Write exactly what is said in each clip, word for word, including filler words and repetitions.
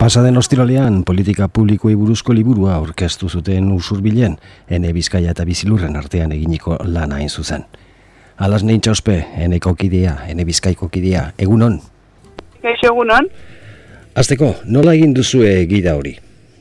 Pasaden ostiralean politika publikoei buruzko liburua aurkeztu zuten Usurbilen, ene Bizkaia eta Bizilurren artean eginiko lana hain zuzen. Alas Neintxauspe, eneko kidea, ene Bizkaiko kidea, egunon? Eixo egunon. Azteko, nola egin duzue gida hori?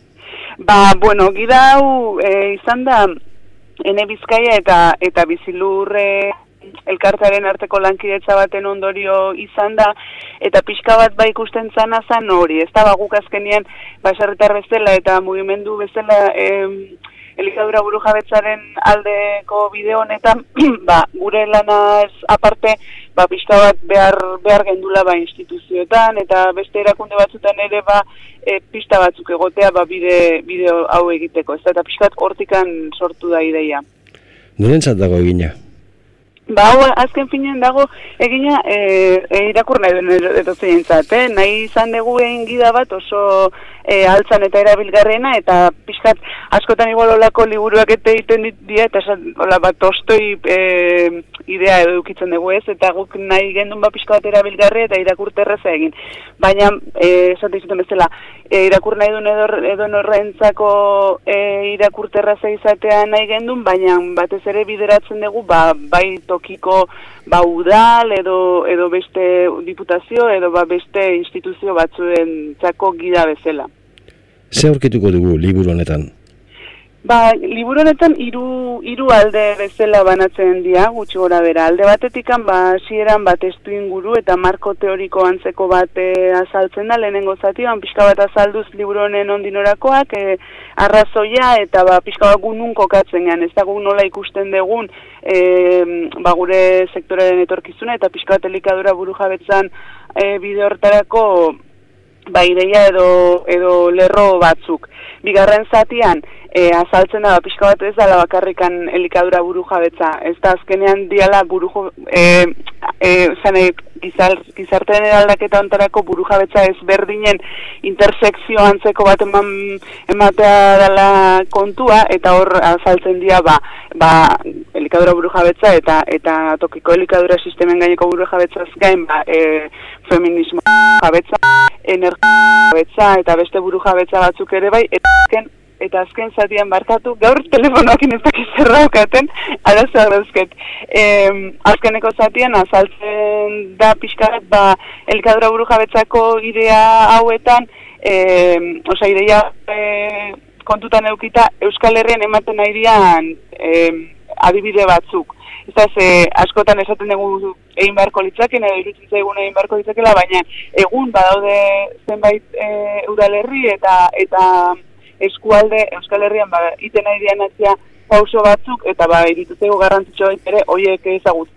Ba, bueno, gida hau e, izan da ene Bizkaia eta, eta Bizilurre elkartearen arteko lankidetza baten ondorio izan da, eta pixka bat ba ikusten zana zan hori, ez da baguk azkenien baserritar bezala eta mugimendu bezala em, elikadura burujabetzaren aldeko bideo honetan, ba, gure lanaz aparte, ba, pixka bat behar, behar gendula ba, instituzioetan, eta beste erakunde batzutan ere ba, e, pista batzuk egotea ba, bide, bideo hau egiteko, ez da, eta pixka bat hortikan sortu da ideia. Norentzat dago egina? Ba, hau, azken finean dago egina e, e, irakur nahi duen edotzeintzat, eh? Nahi izan dugu egin gida bat oso e, altzan eta erabilgarrena, eta pixkat askotan igual olako liburuak eta egiten dira, eta hola bat tostoi e, idea edukitzen dugu ez, eta guk nahi gendun ba pixka bat erabilgarri eta irakurterreza egin. Baina, esate izuten bezala, e, irakur nahi duen edo, edo norrentzako e, irakurterreza izatea nahi gendun, baina batez ere bideratzen dugu, ba, bai tokiko ba udal edo edo beste diputazio edo ba beste instituzio batzuentzako gida bezala. Ze aurkituko dugu liburu honetan? Ba, liburu honetan hiru hiru alde bezala banatzen dira, gutxi gora bera. Alde batetikan ba hasieran bat testu inguru eta marko teoriko antzeko bat e, azaltzen da lehenengo zatian, pixka bat azalduz liburu honen ondinorakoak, e, arrazoia eta ba pixka bat gunun kokatzen gean, ez da gu nola ikusten dugun e, ba, gure sektorearen etorkizuna eta pixka bat elikadura burujabetzan e, bide horretarako ba ideia edo, edo lerro batzuk. Bigarren zatian, e, azaltzen da, pixka bat ez dala bakarrikan elikadura burujabetza. Ez da azkenean diala burujo, e, e, zane, gizar, gizartean eraldaketa ontarako burujabetza ezberdinen intersekzio antzeko bat eman, ematea dela kontua, eta hor azaltzen dira, ba, ba elikadura burujabetza eta eta tokiko elikadura sistemen gaineko burujabetzaz gain, ba, e, feminismo jabetza, energia jabetza eta beste burujabetza batzuk ere bai, eta azken, eta azken zatian barkatu, gaur telefonoakin ez dakiz zerraukaten, arazoak dauzket. E, azkeneko zatian azaltzen da pixkarat, ba, elikadura burujabetzako idea hauetan, e, oza, ideia e, kontutan eukita Euskal Herrian ematen nahi dian e, adibide batzuk. Ez da, ze, askotan esaten dugu egin beharko litzaken, edo irutzen zaigun egin beharko litzakela, baina egun badaude zenbait e, udalerri eta eta eskualde Euskal Herrian ba, iten nahi dian atzia pauso batzuk, eta ba, irututzeko garrantzitsua ere, hoiek ezagut.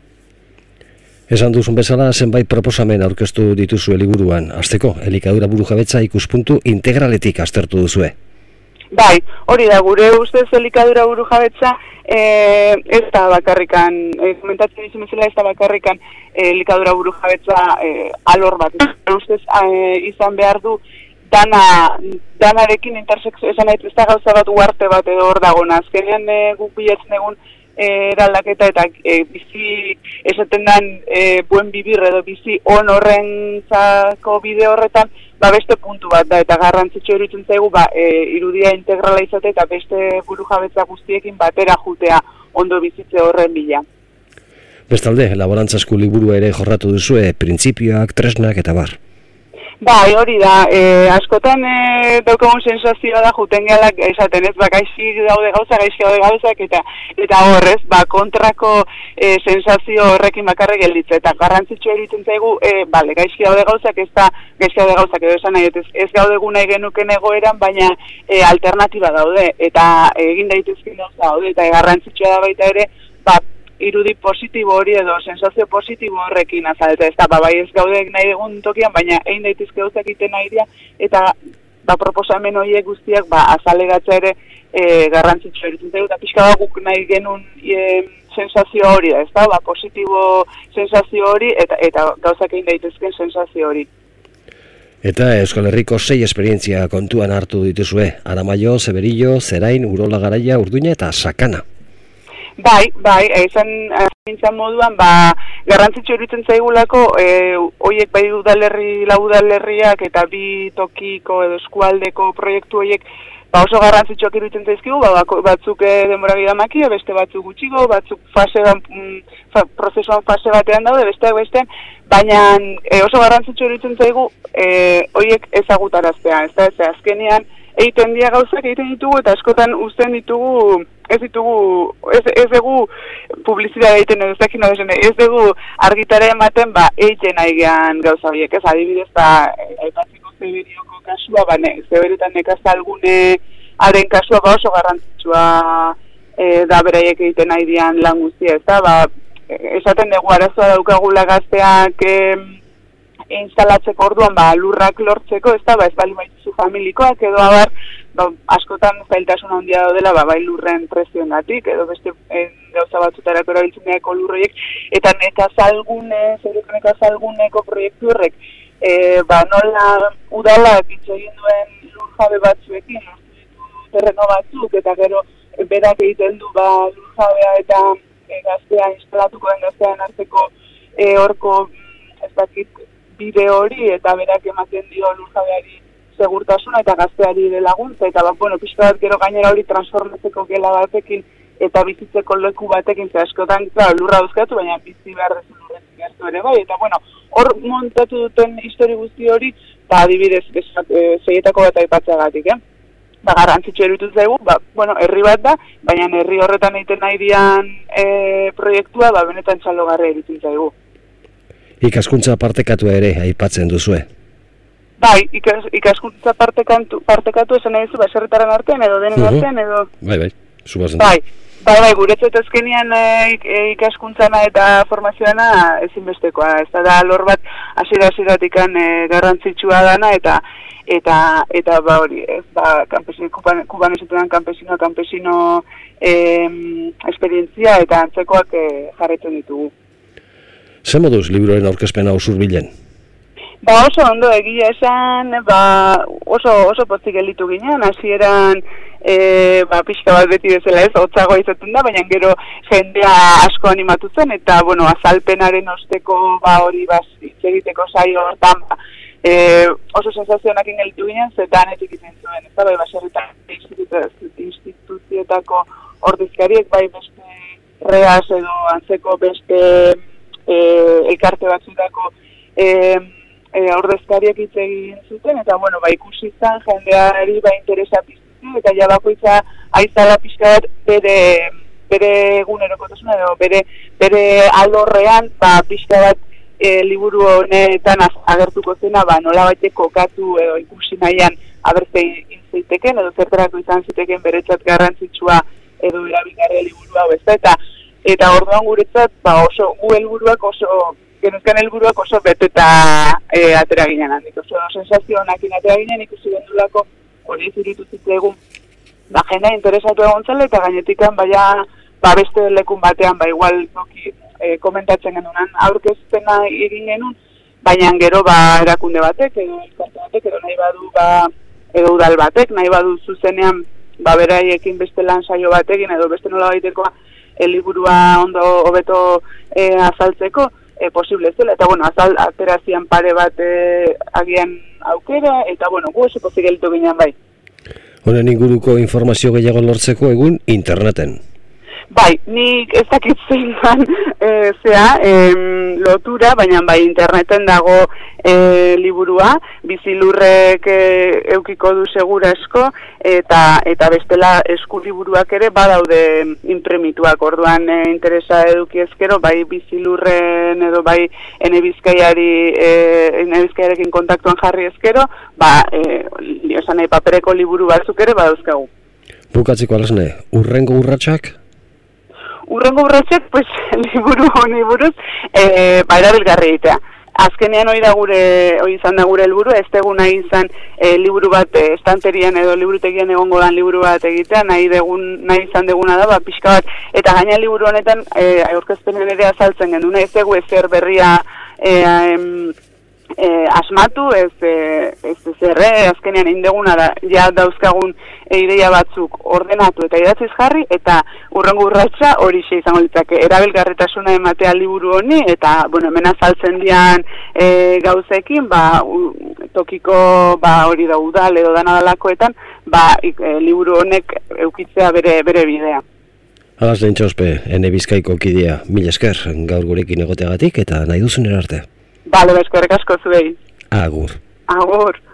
Esan duzun bezala, zenbait proposamen aurkeztu dituzu liburuan. Hasteko, elikadura burujabetza ikuspuntu integraletik aztertu duzue. Bai, hori da, gure ustez elikadura burujabetza e, ez da bakarrikan, e, komentatzen izan bezala ez da bakarrikan e, elikadura burujabetza e, alor bat. Ustez e, izan behar du dana, danarekin intersekzio, esan nahi ez da gauza bat uarte bat edo hor dagona. Azkenean e, guk bilatzen egun e, eraldaketa eta e, bizi esaten dan e, buen bibir edo bizi on horrentzako bide horretan, ba beste puntu bat da, eta garrantzitsu iruditzen zaigu ba, e, irudia integrala izate eta beste burujabetza guztiekin batera jutea ondo bizitze horren bila. Bestalde, laborantzasku liburua ere jorratu duzue, printzipioak, tresnak eta bar. Bai, hori da, e, askotan e, daukagun sensazioa da juten gehalak esaten ez, ba, gaizki daude gauza, gaizki daude gauzak, eta eta horrez, ba, kontrako e, sensazio horrekin bakarre gelditze, eta garrantzitsu egiten zaigu, e, bale, gaizki daude gauzak, ez da, gaizki daude gauzak, edo esan nahi, ez, ez gaude gu nahi genuken egoeran, baina e, alternatiba daude, eta egin daitezkin gauza daude, eta garrantzitsua da baita ere, ba, irudi positibo hori edo sensazio positibo horrekin azaleta, ez da, ba, bai ez gaude nahi egun tokian, baina egin daitezke gauzak egiten nahi dira, eta ba, proposamen horiek guztiak ba, azalegatza ere e, garrantzitsu eritzen zaigu, eta pixka bat guk nahi genuen e, sensazio hori da, ez da, ba, positibo sensazio hori, eta, eta gauzak egin daitezken sensazio hori. Eta Euskal Herriko sei esperientzia kontuan hartu dituzue, Aramaio, Zeberillo, Zerain, Urola Garaia, Urduña eta Sakana. Bai, bai, esan nintzen moduan, ba, garrantzitsu iruditzen zaigulako, e, oiek bai udalerri, lau udalerriak eta bi tokiko edo eskualdeko proiektu oiek, ba oso garrantzitsuak iruditzen zaizkigu, ba, batzuk denbora gidamaki, beste batzuk gutxiko, batzuk fase fa, prozesuan fase batean daude, besteak bestean, baina e, oso garrantzitsu iruditzen zaigu, e, oiek ezagutaraztea, ez da, ez azkenean, egiten dira gauzak egiten ditugu eta askotan uzten ditugu, ez ditugu, ez, ez dugu publizitate egiten edo ez ez dugu argitara ematen, ba, egiten nahi gehan gauza horiek, ez adibidez, ba, aipatzeko Zeberioko kasua, ba, ne, Zeberetan nekazalgune haren kasua, ba, oso garrantzitsua e, da beraiek egiten nahi dian lan guztia, ez da, ba, esaten dugu arazoa daukagula gazteak, e, instalatzeko orduan ba, lurrak lortzeko, ez da, ba, ez bali baituzu familikoak, edo abar, ba, askotan zailtasun handia daudela, ba, bai lurren presionatik, edo beste en, gauza batzutarako erabiltzen dago lurroiek, eta nekazalgune, zeruko nekazalguneko proiektu horrek, e, ba, nola udalak hitz egin duen lur jabe batzuekin, terreno batzuk, eta gero berak egiten du ba, lur jabea eta e, gaztea instalatuko den gaztean arteko e, orko, ez dakit, bide hori eta berak ematen dio lurjabeari segurtasuna eta gazteari de laguntza eta ba, bueno, pixka bat gero gainera hori transformatzeko gela batekin eta bizitzeko leku batekin ze askotan claro, lurra dauzkatu, baina bizi behar dezu lurretik hartu ere bai, eta bueno, hor montatu duten histori guzti hori, ba, adibidez, e, zeietako bat aipatzeagatik, eh? Ba, garrantzitsu eruditu zaigu, ba, bueno, herri bat da, baina herri horretan egiten nahi dian e, proiektua, ba, benetan txalogarria eruditu zaigu. Ikaskuntza partekatua ere aipatzen duzue. Bai, ikas, ikaskuntza partekatu, partekatu esan nahi zu, baserritaren artean edo denen uh-huh. artean edo... Bai, bai, zubazen. Bai, bai, bai, guretzat azkenian e, ikaskuntzana eta formazioana ezinbestekoa. Ez da lor bat hasiera-hasieratik e, garrantzitsua dana eta eta eta ba hori, ez ba kanpesino kuban, kuban esaten kanpesino kanpesino eh, esperientzia eta antzekoak e, jarraitzen ditugu. Zer moduz liburuaren aurkezpena usurbilen? Ba oso ondo egia esan, ba oso oso pozik gelditu ginen, hasieran e, ba pixka bat beti bezala ez, hotzagoa izaten da, baina gero jendea asko animatu zen, eta bueno, azalpenaren osteko ba hori baz hitz egiteko saio hortan, ba, e, oso sensazionakin gelditu ginen, zetanetik izan zuen, ez da, bai, baserritan instituzioetako ordezkariek, bai beste reaz edo antzeko beste E, elkarte batzutako e, e, ordezkariak hitz egin zuten, eta bueno, ba, ikusi izan jendeari ba, interesa piztu, eta ja bakoitza aizala pixka bat bere, bere egunerokotasuna edo bere, bere alorrean ba, pixka bat e, liburu honetan agertuko zena, ba, nola baiteko kokatu edo ikusi nahian abertze inzaiteken, edo zertarako izan ziteken beretzat garrantzitsua edo erabilgarria liburu hau ez da, eta Eta orduan guretzat, ba oso, gu helburuak oso, genuzkan helburuak oso beteta e, atera ginen handik. Oso sensazio honakin atera ginen ikusi gendulako hori ziritu zitzaigun. Ba, jendea interesatu egon zela eta gainetikan baina ba, beste lekun batean, ba igual noki e, komentatzen genunan aurkezpena egin genuen, baina gero ba erakunde batek, edo elkarte batek, edo nahi badu ba, edo udal batek, nahi badu zuzenean ba beraiekin beste lan saio batekin, edo beste nola baitekoa, liburua ondo hobeto e, azaltzeko e, posible zela, eta bueno, azal aterazian pare bat e, agian aukera, eta bueno, gu oso pozik gelditu ginen bai. Honen inguruko informazio gehiago lortzeko egun interneten. Bai, nik ez dakit zein e, zea, e, lotura, baina bai interneten dago e, liburua, bizilurrek e, eukiko du segurasko, eta eta bestela eskuliburuak ere badaude inpremituak, orduan e, interesa eduki ezkero, bai bizilurren edo bai ene bizkaiari, e, ene bizkaiarekin kontaktuan jarri ezkero, ba, e, esan nahi papereko liburu batzuk ere badauzkagu. Bukatzeko alasne, urrengo urratsak? Urrengo urratsak, pues, liburu honi buruz, e, ba, erabilgarri egitea. Azkenean hori da gure, hori izan da gure helburu, ez dugu nahi izan e, liburu bat e, estanterian edo liburutegian egongo dan liburu bat egitea, nahi, degun, nahi izan deguna da, ba, pixka bat, eta gaina liburu honetan, e, aurkezpenen ere azaltzen gendu, nahi ez dugu ezer berria e, em, E, asmatu, ez, e, ez, ez erre, azkenean indeguna da, ja dauzkagun ideia batzuk ordenatu eta idatziz jarri, eta urrengo urratsa hori xe izango litzake, erabilgarritasuna ematea liburu honi, eta, bueno, hemen azaltzen dian e, gauzekin, ba, u, tokiko, ba, hori da udal edo danadalakoetan, ba, e, liburu honek eukitzea bere, bere bidea. Alaz Lehentxauspe, Ene Bizkaiko kidea, mil esker, gaur gurekin egoteagatik, eta nahi duzun erarte. Bale, eskerrik asko zuei. Agur. Agur.